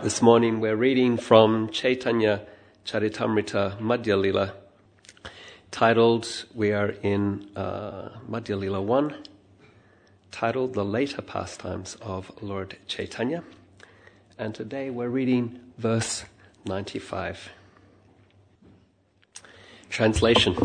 This morning we're reading from Chaitanya Charitamrita Madhya Lila, titled, we are in Madhya Lila 1, titled The Later Pastimes of Lord Chaitanya. And today we're reading verse 95. Translation.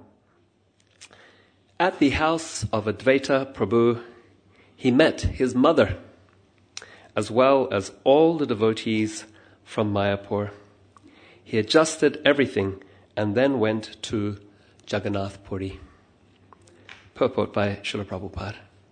At the house of Advaita Prabhu, he met his mother, as well as all the devotees from Mayapur. He adjusted everything and then went to Jagannath Puri. Purport by Srila Prabhupada.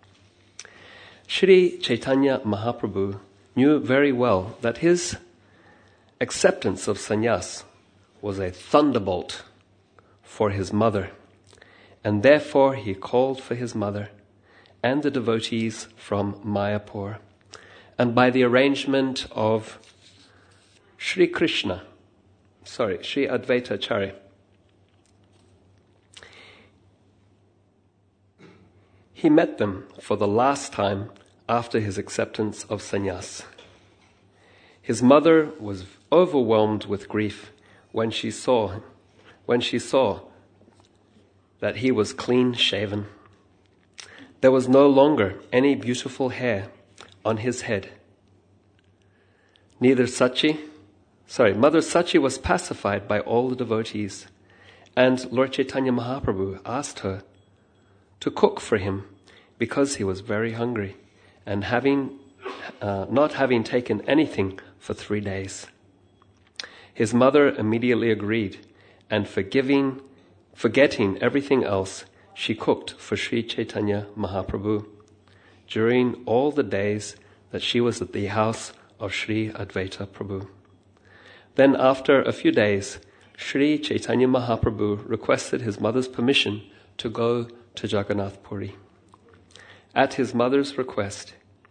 Shri Chaitanya Mahaprabhu knew very well that his acceptance of sannyas was a thunderbolt for his mother, and therefore he called for his mother and the devotees from Mayapur. And by the arrangement of Sri Advaita Chari, he met them for the last time after his acceptance of sannyas. His mother was overwhelmed with grief when she saw that he was clean shaven. There was no longer any beautiful hair on his head. Mother Sachi was pacified by all the devotees, and Lord Chaitanya Mahaprabhu asked her to cook for him because he was very hungry and not having taken anything for 3 days. His mother immediately agreed, and forgetting everything else, she cooked for Sri Chaitanya Mahaprabhu during all the days that she was at the house of Sri Advaita Prabhu. Then after a few days, Sri Chaitanya Mahaprabhu requested his mother's permission to go to Jagannath Puri. At his mother's request,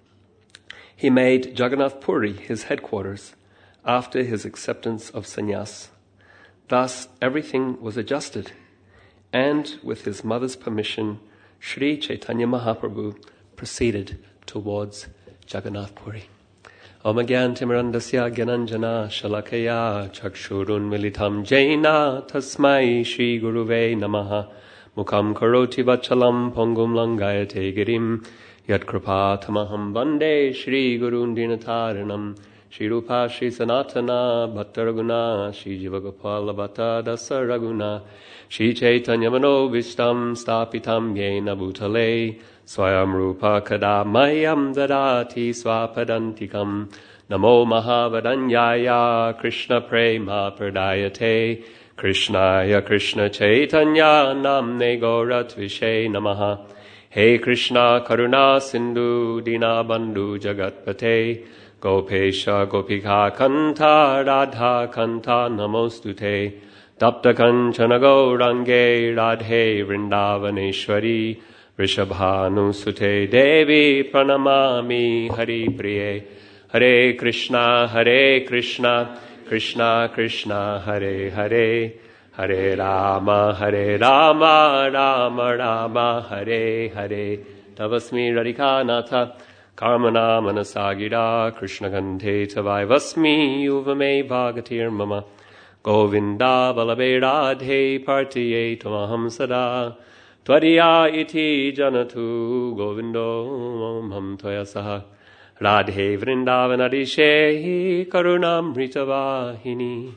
he made Jagannath Puri his headquarters after his acceptance of sannyas. Thus everything was adjusted, and with his mother's permission, Sri Chaitanya Mahaprabhu proceeded towards Jagannath Puri. Om Gyantimirandasya Gyananjana Shalakaya Chakshurun Militam Jaina Tasmai Shri Guruve Namaha Mukam Karoti Vachalam Pongum Langayate Girim Yat Kripa Tamaham Vande Shri Gurun Dinataranam Shri Rupa Shri Sanatana Bhattaraguna Shri Jivagopala Bhatta Dasaraguna Shri Chaitanya Mano Vishtam Stapitam Yena Bhutale Swayam Rupa Kada Mayam Dadati Swapadantikam Namo Mahavadanyaya Krishna Prema Pradayate Krishnaya Krishna Chaitanya Namne Gauratvishe Namaha He Krishna Karuna Sindhu Dinabandhu Jagatpate Gopesha Gopika Kanta Radha Kanta Namostute Tapta Kanchana Gaurange Radhe Vrindavaneshwari Rishabhanu Sute Devi Pranamami Hari Priye Hare Krishna Krishna Krishna Hare Hare Hare Rama Rama Rama Hare Hare Tavasmi Radhikanatha Karmana Manasagira Krishna Gandhe Tavai Vasmi Uvame Bhagatir Mama Govinda Balabe Radhe Partiye Tamaham Sada Tvariya iti janatu govindo mam tvaya saha Radhe vrindavanadishe karunamritavahini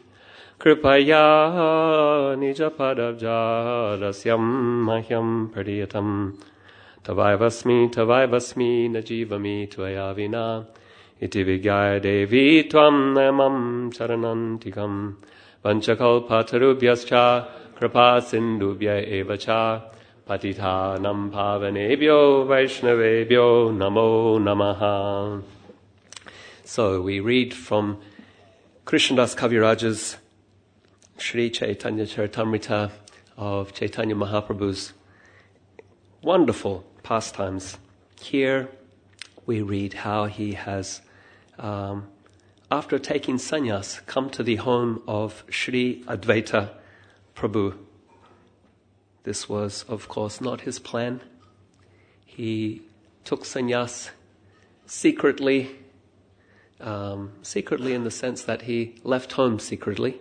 Kripaya nijapadabjadasyam mahyam pradiyatam Tavai vasmi najivami tvaya vina Iti vigyaya devi tvam namam charanantikam Vanchakalpatarubhyascha kripa sindubhya evacha Patitanam pavanebhyo vaishnavebhyo namo namaha. So we read from Krishnadas Kaviraja's Sri Chaitanya Charitamrita of Chaitanya Mahaprabhu's wonderful pastimes. Here we read how he has, after taking sannyas, come to the home of Sri Advaita Prabhu. This was, of course, not his plan. He took sannyas secretly secretly in the sense that he left home secretly.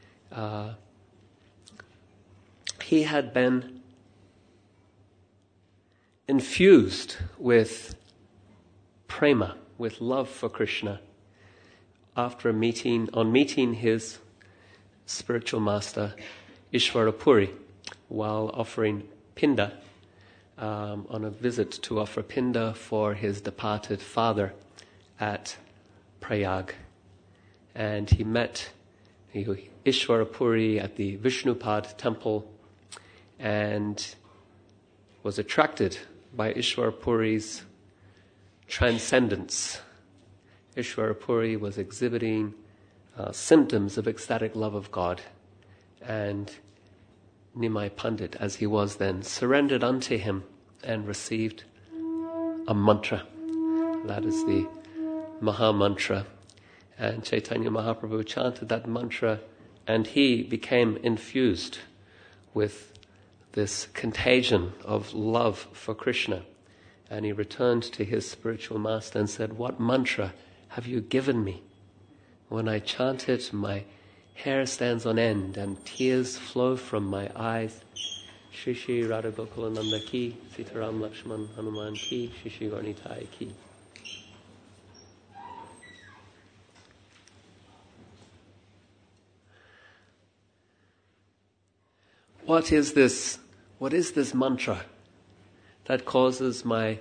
He had been infused with prema, with love for Krishna, after meeting his spiritual master Ishvara Puri, while offering pinda, on a visit to offer pinda for his departed father at Prayag. And he met Ishvara Puri at the Vishnupad temple and was attracted by Ishvara Puri's transcendence. Ishvara Puri was exhibiting symptoms of ecstatic love of God, and Nimai Pandit, as he was then, surrendered unto him and received a mantra. That is the Maha Mantra. And Chaitanya Mahaprabhu chanted that mantra, and he became infused with this contagion of love for Krishna. And he returned to his spiritual master and said, "What mantra have you given me? When I chant it, my hair stands on end and tears flow from my eyes. Shri Shri Radha Gokulananda ki, Sitaram Lakshman Hanuman ki, Shri Shri Gaurnitai ki." What is this mantra that causes my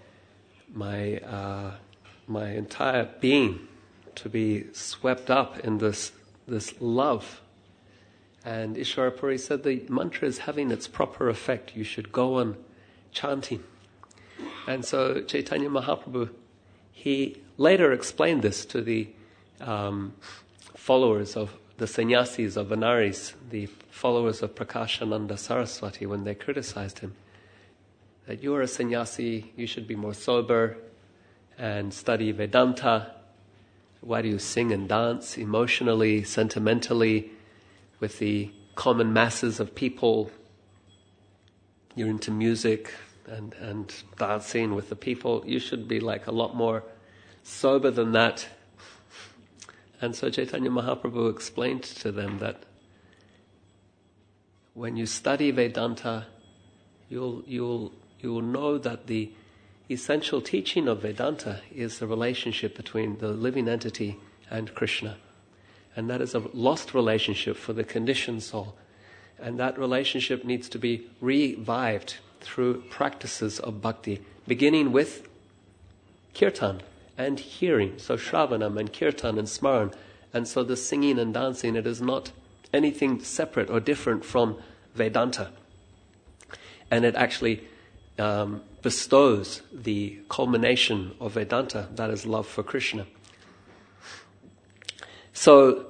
entire being to be swept up in this love? And Ishvara Puri said the mantra is having its proper effect. You should go on chanting. And so Chaitanya Mahaprabhu, he later explained this to the followers of the sannyasis of Vanaris, the followers of Prakashananda Saraswati, when they criticized him, that you are a sannyasi, you should be more sober and study Vedanta. Why do you sing and dance emotionally, sentimentally with the common masses of people? You're into music and dancing with the people. You should be like a lot more sober than that. And so Chaitanya Mahaprabhu explained to them that when you study Vedanta, you'll know that the essential teaching of Vedanta is the relationship between the living entity and Krishna. And that is a lost relationship for the conditioned soul. And that relationship needs to be revived through practices of bhakti, beginning with kirtan and hearing. So Shravanam and kirtan and smaran. And so the singing and dancing, it is not anything separate or different from Vedanta. And it actually bestows the culmination of Vedanta, that is love for Krishna. So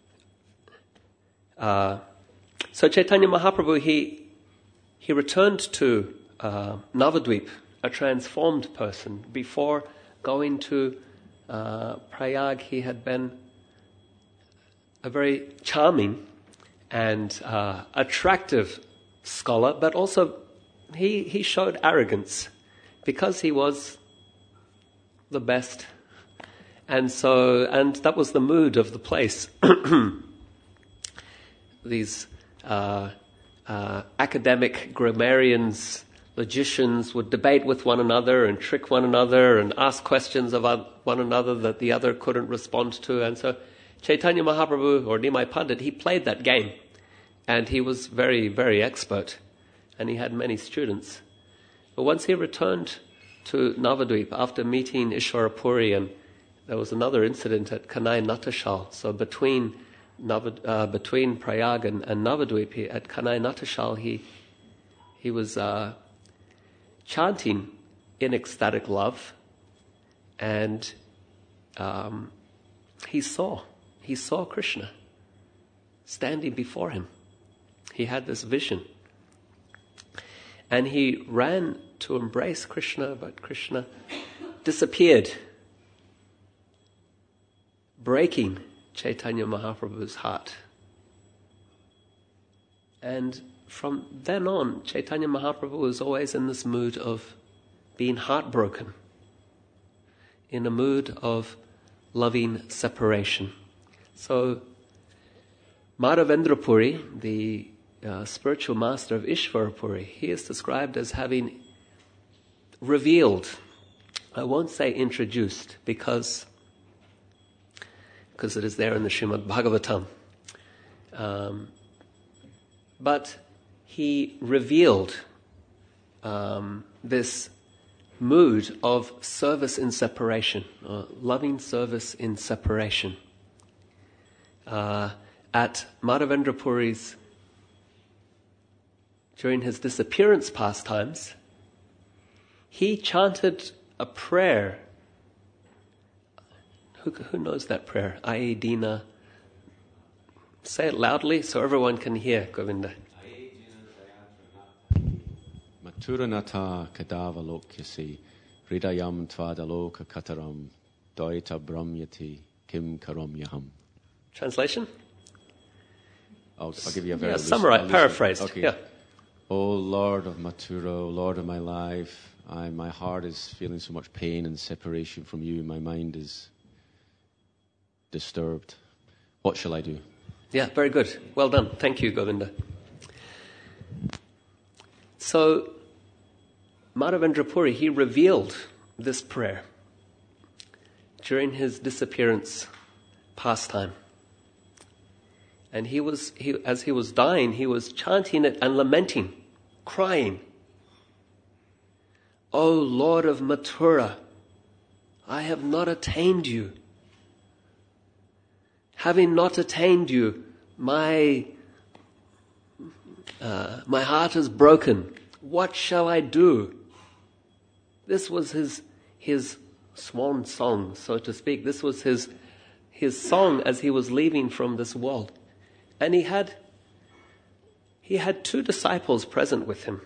Chaitanya Mahaprabhu, he returned to Navadvip, a transformed person. Before going to Prayag, he had been a very charming and attractive scholar, but also he showed arrogance because he was the best. And that was the mood of the place. These academic grammarians, logicians would debate with one another and trick one another and ask questions of one another that the other couldn't respond to. And so Chaitanya Mahaprabhu, or Nimai Pandit, he played that game. And he was very, very expert. And he had many students. But once he returned to Navadvip after meeting Ishvara Puri, and there was another incident at Kanai Natashal. So between Prayag and Navadvip, at Kanai Natashal, he was chanting in ecstatic love, and he saw Krishna standing before him. He had this vision. And he ran to embrace Krishna, but Krishna disappeared, breaking Chaitanya Mahaprabhu's heart. And from then on, Chaitanya Mahaprabhu was always in this mood of being heartbroken, in a mood of loving separation. So Madhavendra Puri, the spiritual master of Ishvara Puri, he is described as having revealed, I won't say introduced, because it is there in the Srimad Bhagavatam. But he revealed this mood of service in separation, loving service in separation. At Madhavendra Puri's, during his disappearance pastimes, he chanted a prayer. Who knows that prayer? Ayedina. Say it loudly so everyone can hear, Govinda. Maturanata kadavalokyasi hridayam tvadaloka kataram doita brahmyati kim karamyaham. Translation? I'll give you a very summarize, paraphrased. Okay. Yeah. O Lord of Mathura, O Lord of my life, my heart is feeling so much pain and separation from you. My mind is disturbed. What shall I do? Yeah, very good. Well done. Thank you, Govinda. So, Madhavendra Puri, he revealed this prayer during his disappearance pastime. And as he was dying, he was chanting it and lamenting, crying, O Lord of Mathura, I have not attained you. Having not attained you, my heart is broken. What shall I do? This was his swan song, so to speak. This was his song as he was leaving from this world. And he had 2 disciples present with him.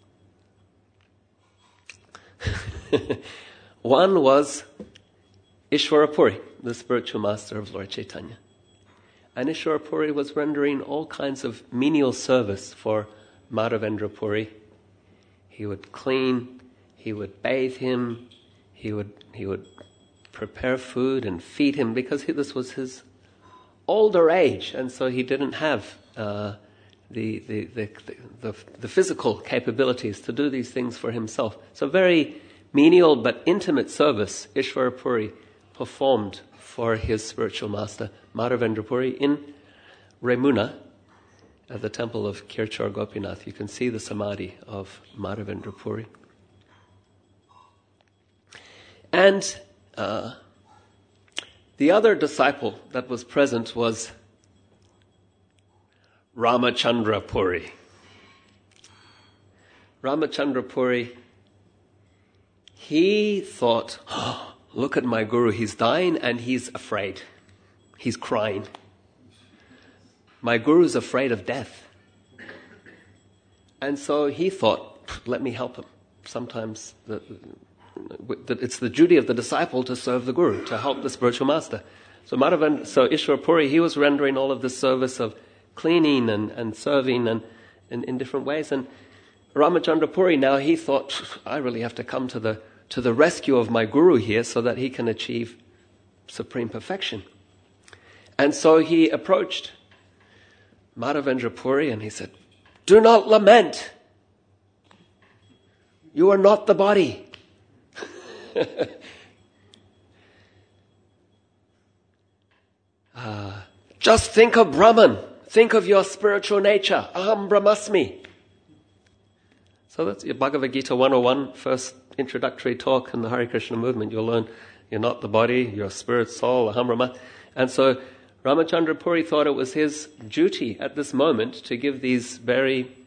One was Ishvara Puri, the spiritual master of Lord Chaitanya. And Ishvara Puri was rendering all kinds of menial service for Madhavendra Puri. He would clean, he would bathe him, he would prepare food and feed him, because this was his older age, and so he didn't have the physical capabilities to do these things for himself. So very menial but intimate service Ishvara Puri performed for his spiritual master, Madhavendra Puri, in Remuna, at the temple of Kirchar Gopinath. You can see the samadhi of Madhavendra Puri. And the other disciple that was present was Ramachandra Puri. Ramachandra Puri, he thought, look at my guru, he's dying and he's afraid. He's crying. My guru's afraid of death. And so he thought, let me help him. Sometimes it's the duty of the disciple to serve the guru, to help the spiritual master. So Ishvara Puri, he was rendering all of this service of cleaning and serving and in different ways. And Ramachandra Puri, now he thought, I really have to come to the rescue of my guru here so that he can achieve supreme perfection. And so he approached Madhavendra Puri and he said, do not lament. You are not the body. Just think of Brahman. Think of your spiritual nature. Aham Brahmasmi. So that's your Bhagavad Gita 101, first introductory talk in the Hare Krishna movement. You'll learn you're not the body, you're spirit, soul, Aham Brahma. And so Ramachandra Puri thought it was his duty at this moment to give these very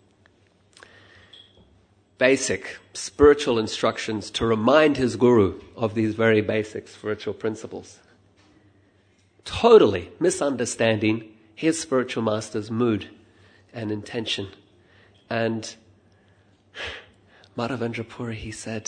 basic spiritual instructions, to remind his guru of these very basic spiritual principles. Totally misunderstanding his spiritual master's mood and intention. And Madhavendra Puri, he said,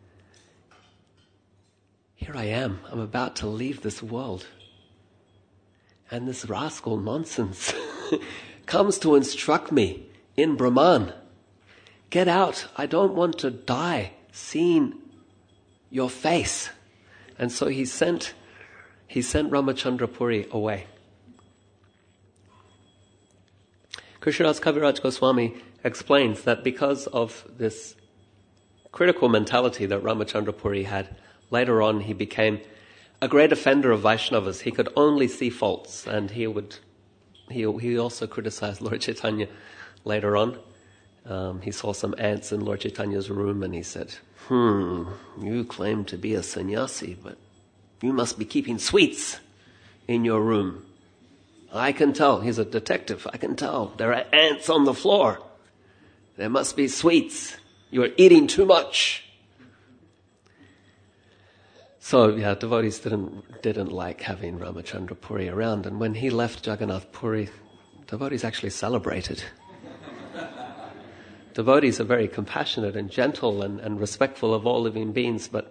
here I am, I'm about to leave this world. And this rascal nonsense comes to instruct me in Brahman. Get out, I don't want to die seeing your face. And so he sent he sent Ramachandra Puri away. Krishnadas Kaviraj Goswami explains that because of this critical mentality that Ramachandra Puri had, later on he became a great offender of Vaishnavas. He could only see faults, and he also criticized Lord Chaitanya later on. He saw some ants in Lord Chaitanya's room and he said, you claim to be a sannyasi, but you must be keeping sweets in your room. I can tell. He's a detective. I can tell. There are ants on the floor. There must be sweets. You're eating too much. So, devotees didn't like having Ramachandra Puri around. And when he left Jagannath Puri, devotees actually celebrated. Devotees are very compassionate and gentle and respectful of all living beings, but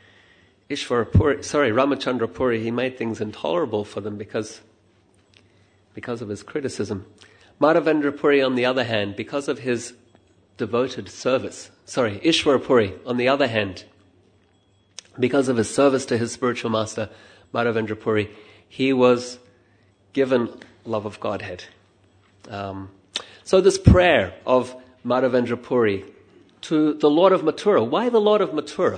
Ramachandra Puri, he made things intolerable for them because of his criticism. Madhavendra Puri, on the other hand, because of his devoted service, Ishwar Puri, on the other hand, because of his service to his spiritual master, Madhavendra Puri, he was given love of Godhead. So this prayer of Madhavendra Puri to the Lord of Mathura. Why the Lord of Mathura?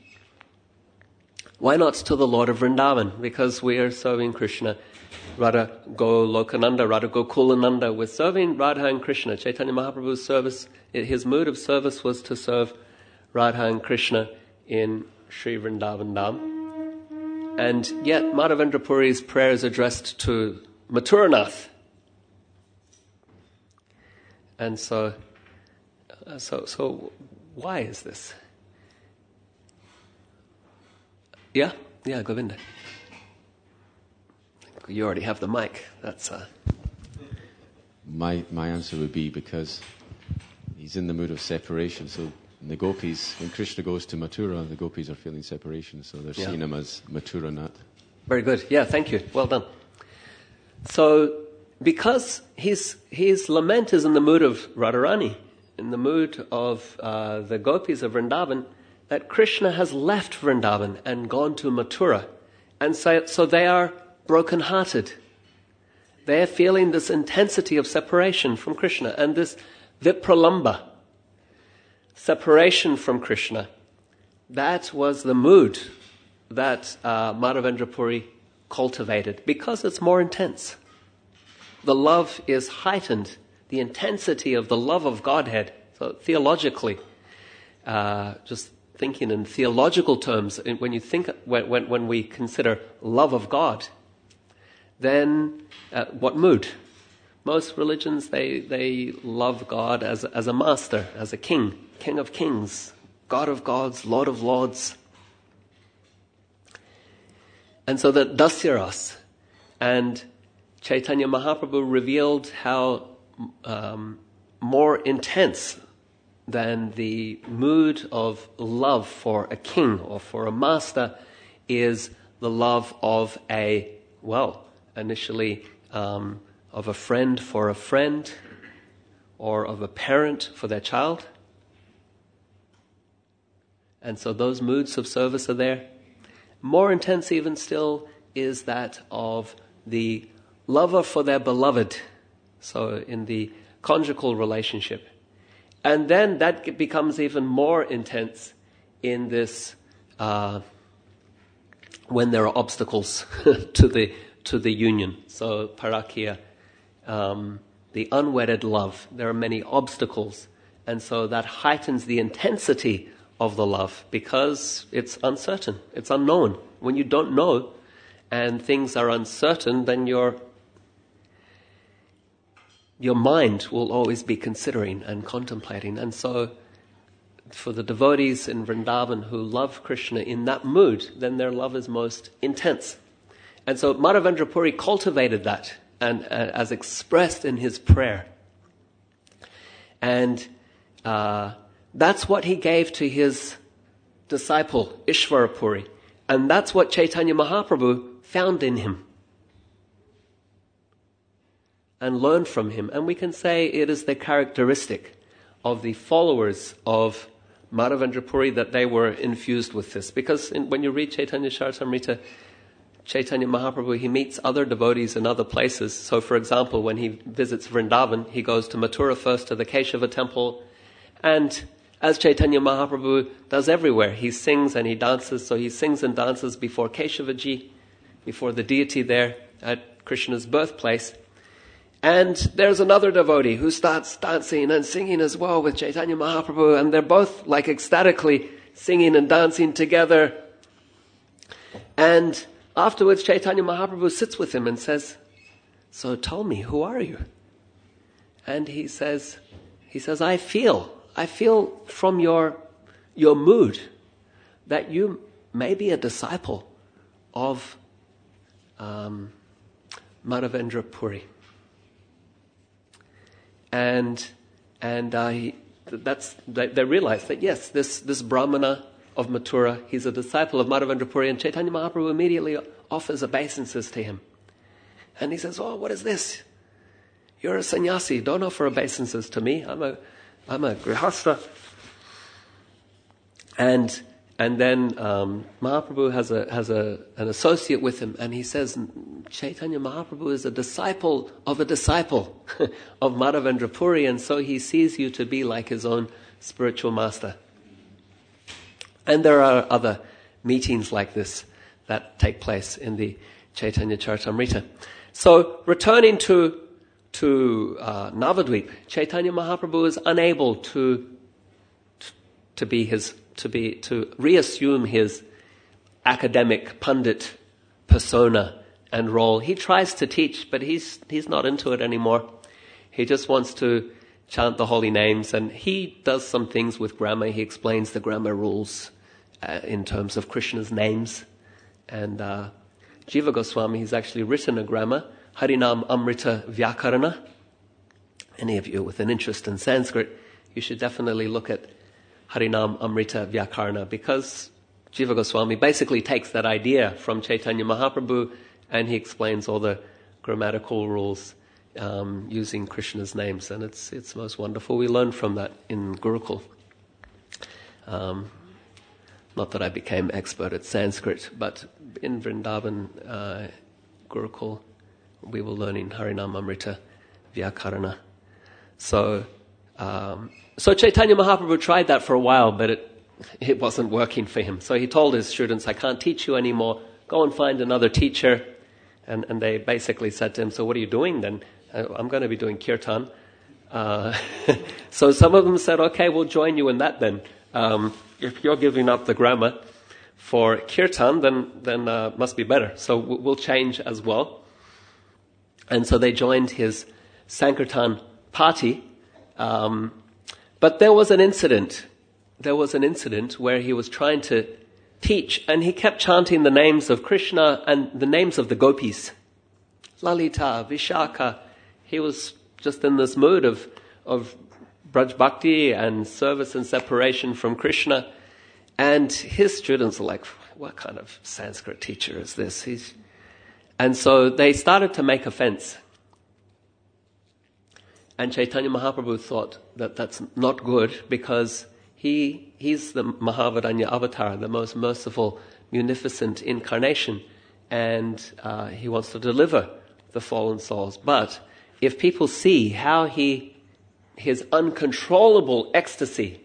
Why not to the Lord of Vrindavan? Because we are serving Krishna. Radha Golokananda, Radha Gokulananda. We're serving Radha and Krishna. Chaitanya Mahaprabhu's service, his mood of service was to serve Radha and Krishna in Sri Vrindavan Dham. And yet Madhavendra Puri's prayer is addressed to Mathuranath. And so why is this? Yeah, Govinda. You already have the mic. That's My answer would be because he's in the mood of separation. So the gopis, when Krishna goes to Mathura, the gopis are feeling separation. So they're seeing him as Mathuranath. Very good. Yeah, thank you. Well done. So because his lament is in the mood of Radharani, in the mood of the gopis of Vrindavan, that Krishna has left Vrindavan and gone to Mathura. And so they are broken-hearted. They are feeling this intensity of separation from Krishna and this vipralamba, separation from Krishna. That was the mood that Madhavendra Puri cultivated because it's more intense. The love is heightened, the intensity of the love of Godhead. So theologically, just thinking in theological terms, when you think when we consider love of God, then what mood? Most religions, they love God as a master, as a king of kings, God of gods, Lord of lords. And so that Dasyaras and Chaitanya Mahaprabhu revealed how more intense than the mood of love for a king or for a master is the love of initially of a friend for a friend, or of a parent for their child. And so those moods of service are there. More intense even still is that of the lover for their beloved, so in the conjugal relationship. And then that becomes even more intense in this, when there are obstacles to the union. So parakya, the unwedded love, there are many obstacles. And so that heightens the intensity of the love because it's uncertain, it's unknown. When you don't know and things are uncertain, then your mind will always be considering and contemplating. And so for the devotees in Vrindavan who love Krishna in that mood, then their love is most intense. And so Madhavendra Puri cultivated that, and as expressed in his prayer. And that's what he gave to his disciple, Ishvara Puri. And that's what Chaitanya Mahaprabhu found in him and learned from him. And we can say it is the characteristic of the followers of Madhavendra Puri that they were infused with this. Because when you read Chaitanya Charitamrita, Chaitanya Mahaprabhu, he meets other devotees in other places. So, for example, when he visits Vrindavan, he goes to Mathura first, to the Keshava temple. And as Chaitanya Mahaprabhu does everywhere, he sings and he dances. So he sings and dances before Keshavaji, before the deity there at Krishna's birthplace. And there's another devotee who starts dancing and singing as well with Chaitanya Mahaprabhu, and they're both like ecstatically singing and dancing together. And afterwards, Chaitanya Mahaprabhu sits with him and says, "So tell me, who are you?" And he says, I feel from your mood that you may be a disciple of Madhavendra Puri. And they realize that yes, this Brahmana of Mathura, he's a disciple of Madhavendra Puri, and Chaitanya Mahaprabhu immediately offers obeisances to him. And he says, "Oh, what is this? You're a sannyasi. Don't offer obeisances to me. I'm a grihastha." And then Mahaprabhu has an associate with him, and he says, Chaitanya Mahaprabhu is a disciple of of Madhavendra Puri, and so he sees you to be like his own spiritual master. And there are other meetings like this that take place in the Chaitanya Charitamrita. So returning to Navadvip, Chaitanya Mahaprabhu is unable to reassume his academic pundit persona and role. He tries to teach, but he's not into it anymore. He just wants to chant the holy names, and he does some things with grammar. He explains the grammar rules in terms of Krishna's names. And Jiva Goswami, he's actually written a grammar, Harinam Amrita Vyakarana. Any of you with an interest in Sanskrit, you should definitely look at Harinam Amrita Vyakarana, because Jiva Goswami basically takes that idea from Chaitanya Mahaprabhu and he explains all the grammatical rules using Krishna's names, and it's most wonderful. We learn from that in Gurukul. Not that I became expert at Sanskrit, but in Vrindavan Gurukul, we were learning Harinam Amrita Vyakarana. So Chaitanya Mahaprabhu tried that for a while, but it wasn't working for him. So he told his students, "I can't teach you anymore. Go and find another teacher." And they basically said to him, "So what are you doing then?" "I'm going to be doing kirtan." So some of them said, "Okay, we'll join you in that then. If you're giving up the grammar for kirtan, then must be better. So we'll change as well." And so they joined his Sankirtan party. But there was an incident. There was an incident where he was trying to teach, and he kept chanting the names of Krishna and the names of the gopis. Lalita, Vishaka. He was just in this mood of Braj Bhakti and service and separation from Krishna. And his students were like, "What kind of Sanskrit teacher is this?" And so they started to make offense. And Chaitanya Mahaprabhu thought that that's not good, because he's the Mahavadanya avatar, the most merciful, munificent incarnation, and he wants to deliver the fallen souls. But if people see how his uncontrollable ecstasy,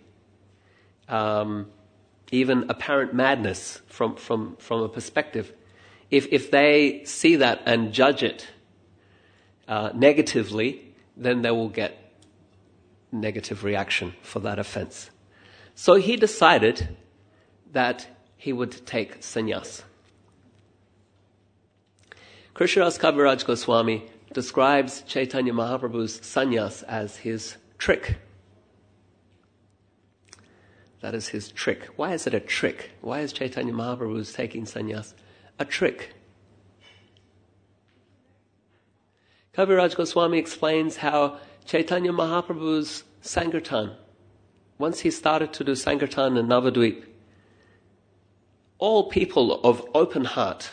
even apparent madness from a perspective, if they see that and judge it negatively, then they will get negative reaction for that offense. So he decided that he would take sannyas. Krishnadas Kaviraj Goswami describes Chaitanya Mahaprabhu's sannyas as his trick. That is his trick. Why is it a trick? Why is Chaitanya Mahaprabhu's taking sannyas a trick? Kaviraj Goswami explains how Chaitanya Mahaprabhu's Sankirtan, once he started to do Sankirtan in Navadvip, all people of open heart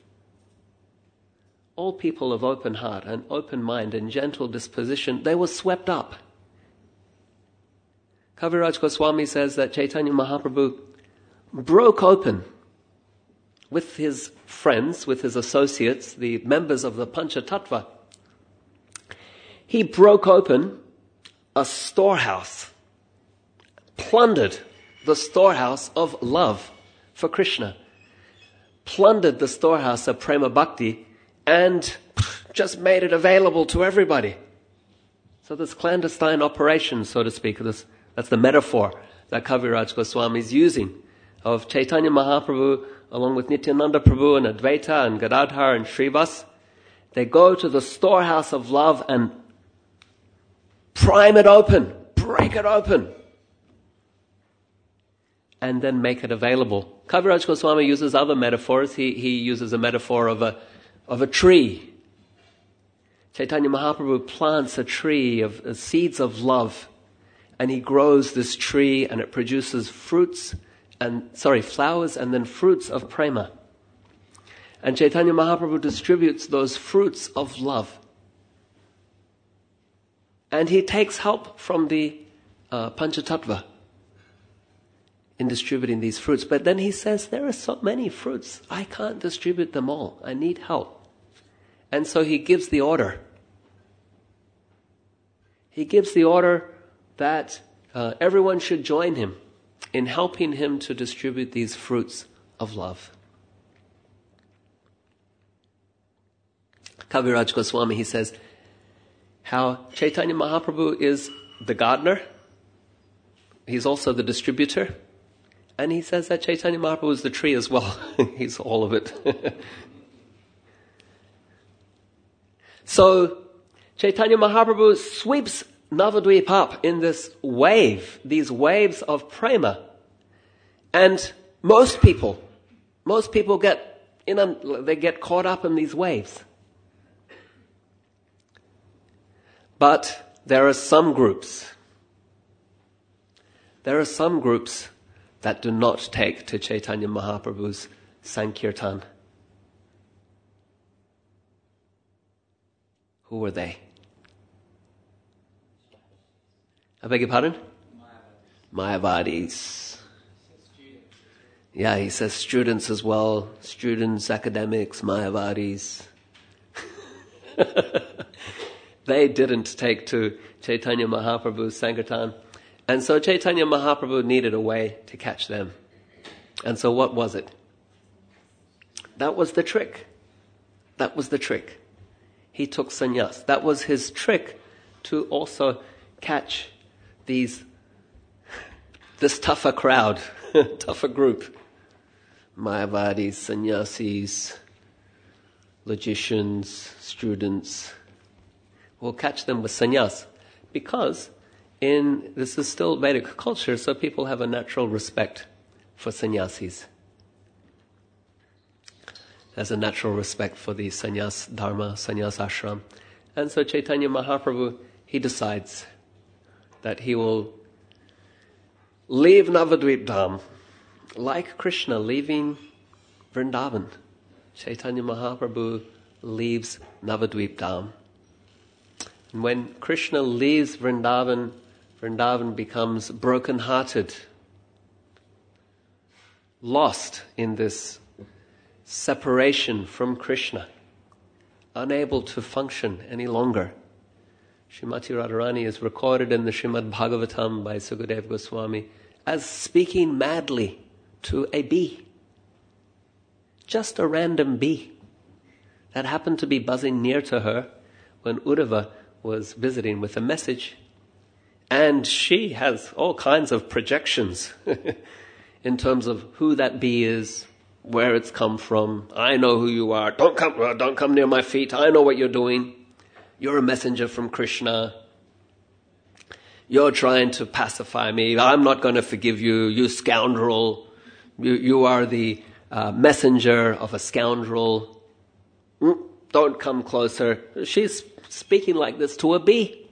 and open mind and gentle disposition, they were swept up. Kaviraj Goswami says that Chaitanya Mahaprabhu broke open with his friends, with his associates, the members of the Panchatattva, he broke open a storehouse, plundered the storehouse of love for Krishna, plundered the storehouse of Prema Bhakti, and just made it available to everybody. So this clandestine operation, so to speak, that's the metaphor that Kaviraj Goswami is using of Chaitanya Mahaprabhu along with Nityananda Prabhu and Advaita and Gadadhar and Srivas. They go to the storehouse of love and prime it open, break it open, and then make it available. Kaviraj Goswami uses other metaphors. He uses a metaphor of a tree. Chaitanya Mahaprabhu plants a tree of seeds of love, and he grows this tree, and it produces flowers and then fruits of prema. And Chaitanya Mahaprabhu distributes those fruits of love. And he takes help from the Panchatattva in distributing these fruits. But then he says, there are so many fruits, I can't distribute them all. I need help. And so he gives the order. He gives the order that everyone should join him in helping him to distribute these fruits of love. Kaviraj Goswami, he says, how Chaitanya Mahaprabhu is the gardener, he's also the distributor, and he says that Chaitanya Mahaprabhu is the tree as well. He's all of it. So Chaitanya Mahaprabhu sweeps Navadvip up in this wave, these waves of prema. And most people get they get caught up in these waves. But there are some groups that do not take to Chaitanya Mahaprabhu's Sankirtan. Who were they? I beg your pardon? Mayavadis. Yeah, he says students as well. Students, academics, Mayavadis. They didn't take to Chaitanya Mahaprabhu's Sankirtan. And so Chaitanya Mahaprabhu needed a way to catch them. And so what was it? That was the trick. He took sannyas. That was his trick to also catch this tougher crowd, tougher group. Mayavadis, sannyasis, logicians, students. We'll catch them with sannyas. Because this is still Vedic culture, so people have a natural respect for sannyasis. There's a natural respect for the sannyas dharma, sannyas ashram. And so Chaitanya Mahaprabhu, he decides that he will leave Navadvip Dham, like Krishna leaving Vrindavan. Chaitanya Mahaprabhu leaves Navadvip Dham. And when Krishna leaves Vrindavan, Vrindavan becomes broken-hearted, lost in this separation from Krishna, unable to function any longer. Srimati Radharani is recorded in the Srimad Bhagavatam by Sukadeva Goswami as speaking madly to a bee. Just a random bee that happened to be buzzing near to her when Uddhava was visiting with a message. And she has all kinds of projections in terms of who that bee is, where it's come from. I know who you are. Don't come near my feet. I know what you're doing. You're a messenger from Krishna. You're trying to pacify me. I'm not going to forgive you, you scoundrel. You are the messenger of a scoundrel. Don't come closer. She's speaking like this to a bee.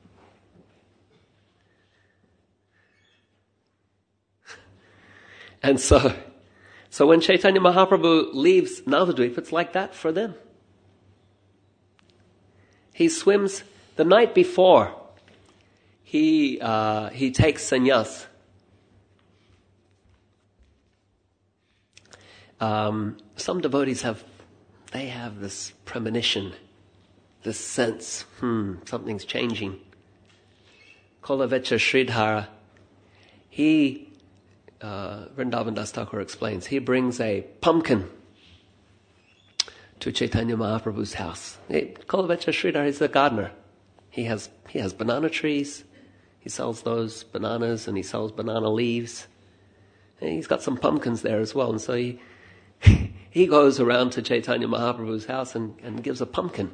And so when Chaitanya Mahaprabhu leaves Navadvip, it's like that for them. He swims the night before. He takes sannyas. some devotees have this premonition, this sense, something's changing. Kolavecha Sridhara, Vrindavan Das Thakur explains, he brings a pumpkin to Chaitanya Mahaprabhu's house. Kolavecha Sridhara is the gardener. He has banana trees. He sells those bananas and he sells banana leaves. And he's got some pumpkins there as well. And so he goes around to Chaitanya Mahaprabhu's house and gives a pumpkin.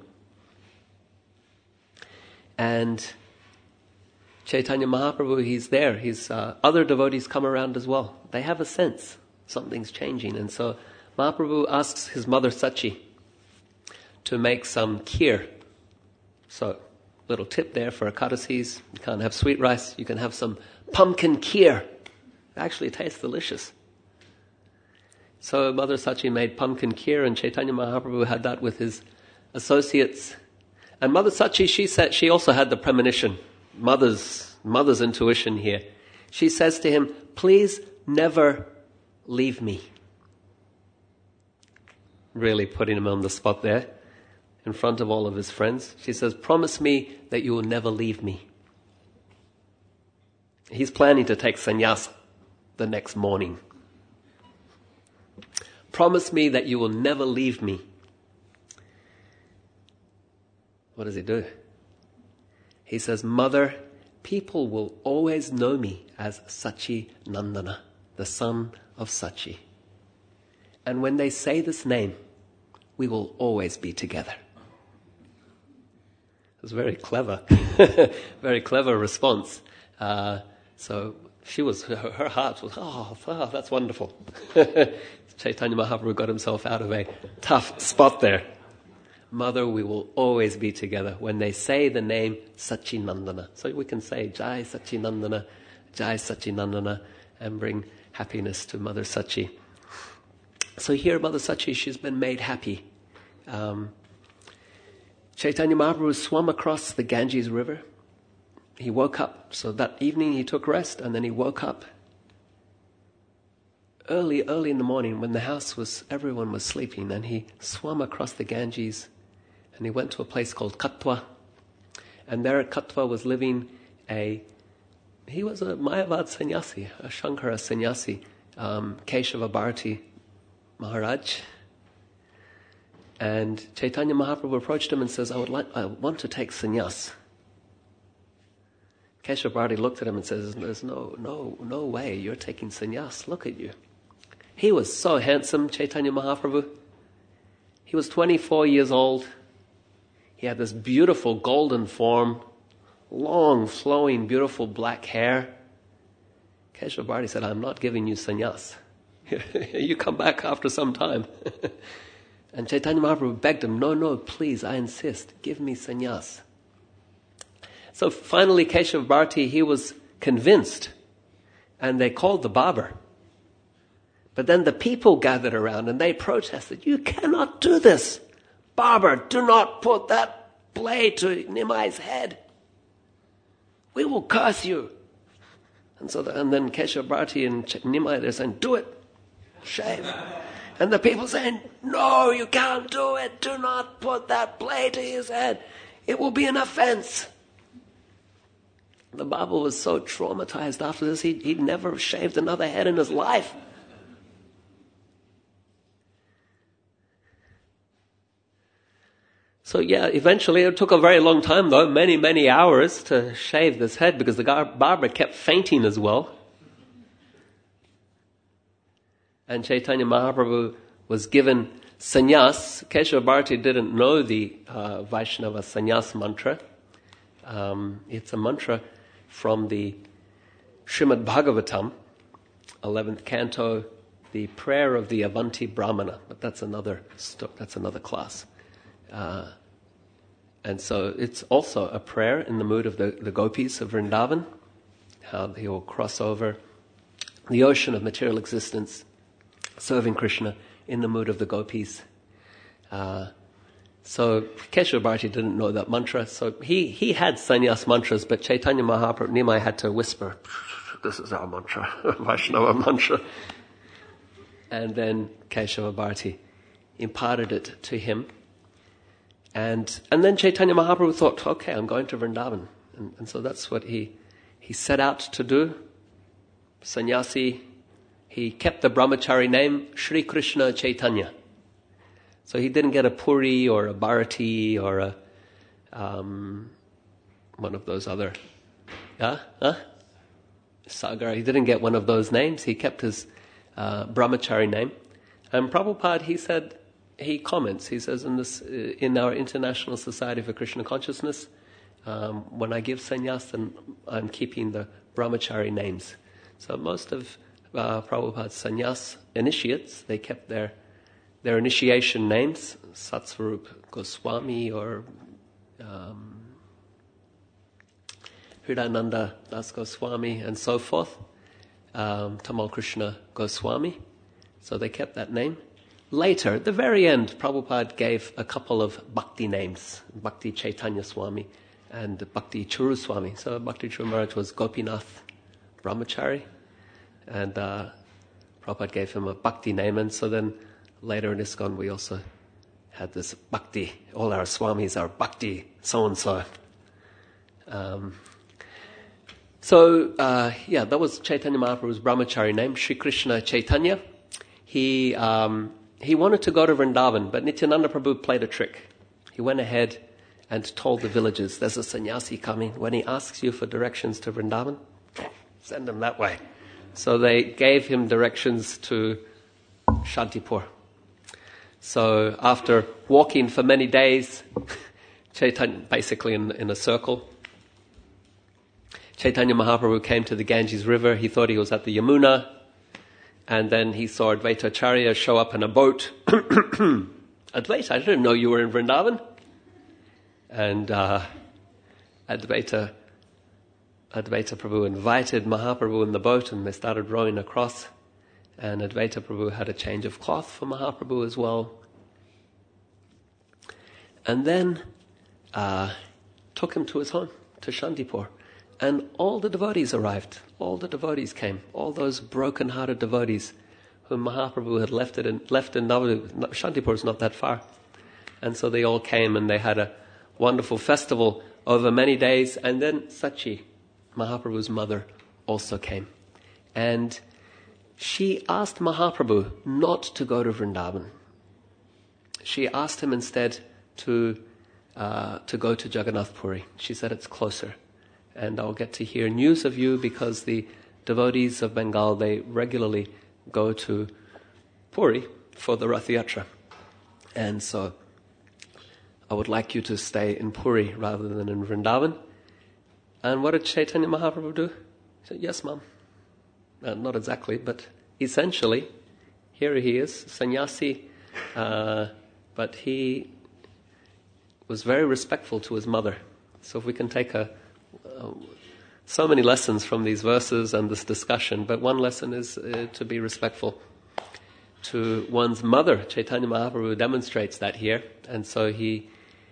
And Chaitanya Mahaprabhu, he's there. Other devotees come around as well. They have a sense something's changing. And so Mahaprabhu asks his mother Sachi to make some kheer. So, little tip there for Ekadasis. You can't have sweet rice. You can have some pumpkin kheer. It actually tastes delicious. So Mother Sachi made pumpkin kheer, and Chaitanya Mahaprabhu had that with his associates. And Mother Sachi, she said, she also had the premonition. Mother's intuition here. She says to him, please never leave me. Really putting him on the spot there in front of all of his friends. She says, promise me that you will never leave me. He's planning to take sannyas the next morning. Promise me that you will never leave me. What does he do? He says, Mother, people will always know me as Sachi Nandana, the son of Sachi. And when they say this name, we will always be together. It was very clever, very clever response. So her heart was, oh, that's wonderful. Chaitanya Mahaprabhu got himself out of a tough spot there. Mother, we will always be together when they say the name Sachinandana. So we can say Jai Sachinandana, Jai Sachinandana, and bring happiness to Mother Sachi. So here, Mother Sachi, she's been made happy. Chaitanya Mahaprabhu swam across the Ganges River. He woke up. So that evening he took rest, and then he woke up early in the morning when everyone was sleeping, and he swam across the Ganges, and he went to a place called Katwa. And there at Katwa was living he was a Mayavad sannyasi, a Shankara sannyasi, Keshava Bharati Maharaj. And Chaitanya Mahaprabhu approached him and says, I want to take sannyas. Keshava Bharati looked at him and says, there's no way you're taking sannyas. Look at you. He was so handsome, Chaitanya Mahaprabhu. He was 24 years old. He had this beautiful golden form, long, flowing, beautiful black hair. Keshava Bharati said, I'm not giving you sannyas. You come back after some time. And Chaitanya Mahaprabhu begged him, no, please, I insist, give me sannyas. So finally Keshava Bharati, he was convinced, and they called the barber. But then the people gathered around and they protested, you cannot do this. Barber, do not put that blade to Nimai's head. We will curse you. And then Keshava Bharati and Nimai, they're saying, do it. Shave. And the people saying, no, you can't do it. Do not put that blade to his head. It will be an offense. The Baba was so traumatized after this, he'd never shaved another head in his life. So eventually it took a very long time though, many, many hours to shave this head because the barber kept fainting as well. And Chaitanya Mahaprabhu was given sannyas. Keshava Bharati didn't know the Vaishnava sannyas mantra. It's a mantra from the Srimad Bhagavatam, 11th canto, the prayer of the Avanti Brahmana. But that's another class. And so it's also a prayer in the mood of the gopis of Vrindavan, how they will cross over the ocean of material existence, serving Krishna in the mood of the gopis. So Keshava Bharati didn't know that mantra, so he had sannyas mantras, but Chaitanya Mahaprabhu, Nimai had to whisper, this is our mantra, Vaishnava mantra. And then Keshava Bharati imparted it to him. And then Chaitanya Mahaprabhu thought, okay, I'm going to Vrindavan. And so that's what he set out to do. Sannyasi, he kept the brahmachari name Shri Krishna Chaitanya. So he didn't get a Puri or a Bharati or a one of those other Sagar. He didn't get one of those names. He kept his brahmachari name. And Prabhupada, he comments, he says, in our International Society for Krishna Consciousness, when I give sannyas, then I'm keeping the brahmachari names. So most of Prabhupada's sannyas initiates, they kept their initiation names, Satsvarup Goswami or Hridayananda Das Goswami and so forth, Tamal Krishna Goswami. So they kept that name. Later, at the very end, Prabhupada gave a couple of bhakti names, Bhakti Chaitanya Swami and Bhakti Churu Swami. So Bhakti Churu Maharaj was Gopinath Brahmachari, and Prabhupada gave him a bhakti name. And so then later in ISKCON we also had this bhakti. All our swamis are bhakti so-and-so. That was Chaitanya Mahaprabhu's brahmachari name, Shri Krishna Chaitanya. He wanted to go to Vrindavan, but Nityananda Prabhu played a trick. He went ahead and told the villagers, there's a sannyasi coming. When he asks you for directions to Vrindavan, send him that way. So they gave him directions to Shantipur. So after walking for many days, Chaitanya, basically in a circle, Chaitanya Mahaprabhu came to the Ganges River. He thought he was at the Yamuna. And then he saw Advaita Acharya show up in a boat. Advaita, I didn't know you were in Vrindavan. And Advaita Prabhu invited Mahaprabhu in the boat, and they started rowing across. And Advaita Prabhu had a change of cloth for Mahaprabhu as well. And then took him to his home, to Shantipur. And all the devotees arrived. All the devotees came. All those broken-hearted devotees whom Mahaprabhu had left in Navadvip. Shantipur is not that far. And so they all came, and they had a wonderful festival over many days. And then Sachi, Mahaprabhu's mother, also came. And she asked Mahaprabhu not to go to Vrindavan. She asked him instead to go to Jagannath Puri. She said, it's closer. And I'll get to hear news of you, because the devotees of Bengal, they regularly go to Puri for the Rath Yatra. And so I would like you to stay in Puri rather than in Vrindavan. And what did Chaitanya Mahaprabhu do? He said, yes, ma'am. Not exactly, but essentially, here he is, sannyasi, but he was very respectful to his mother. So if we can take so many lessons from these verses and this discussion, but one lesson is to be respectful to one's mother. Chaitanya Mahaprabhu demonstrates that here, and so he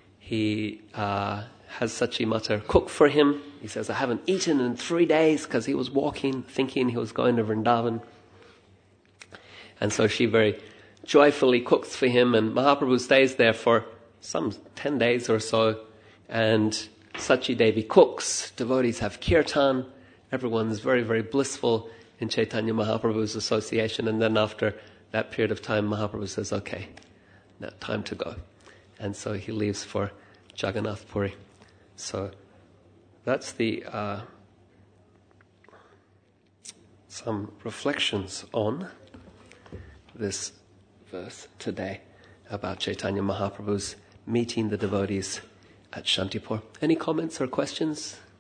has Sachi Mata cook for him. He says, I haven't eaten in 3 days, because he was walking, thinking he was going to Vrindavan. And so she very joyfully cooks for him, and Mahaprabhu stays there for some 10 days or so, and Sachi Devi cooks, devotees have kirtan, everyone's very, very blissful in Chaitanya Mahaprabhu's association. And then after that period of time, Mahaprabhu says, okay, now time to go. And so he leaves for Jagannath Puri. So that's the some reflections on this verse today about Chaitanya Mahaprabhu's meeting the devotees at Shantipur. Any comments or questions?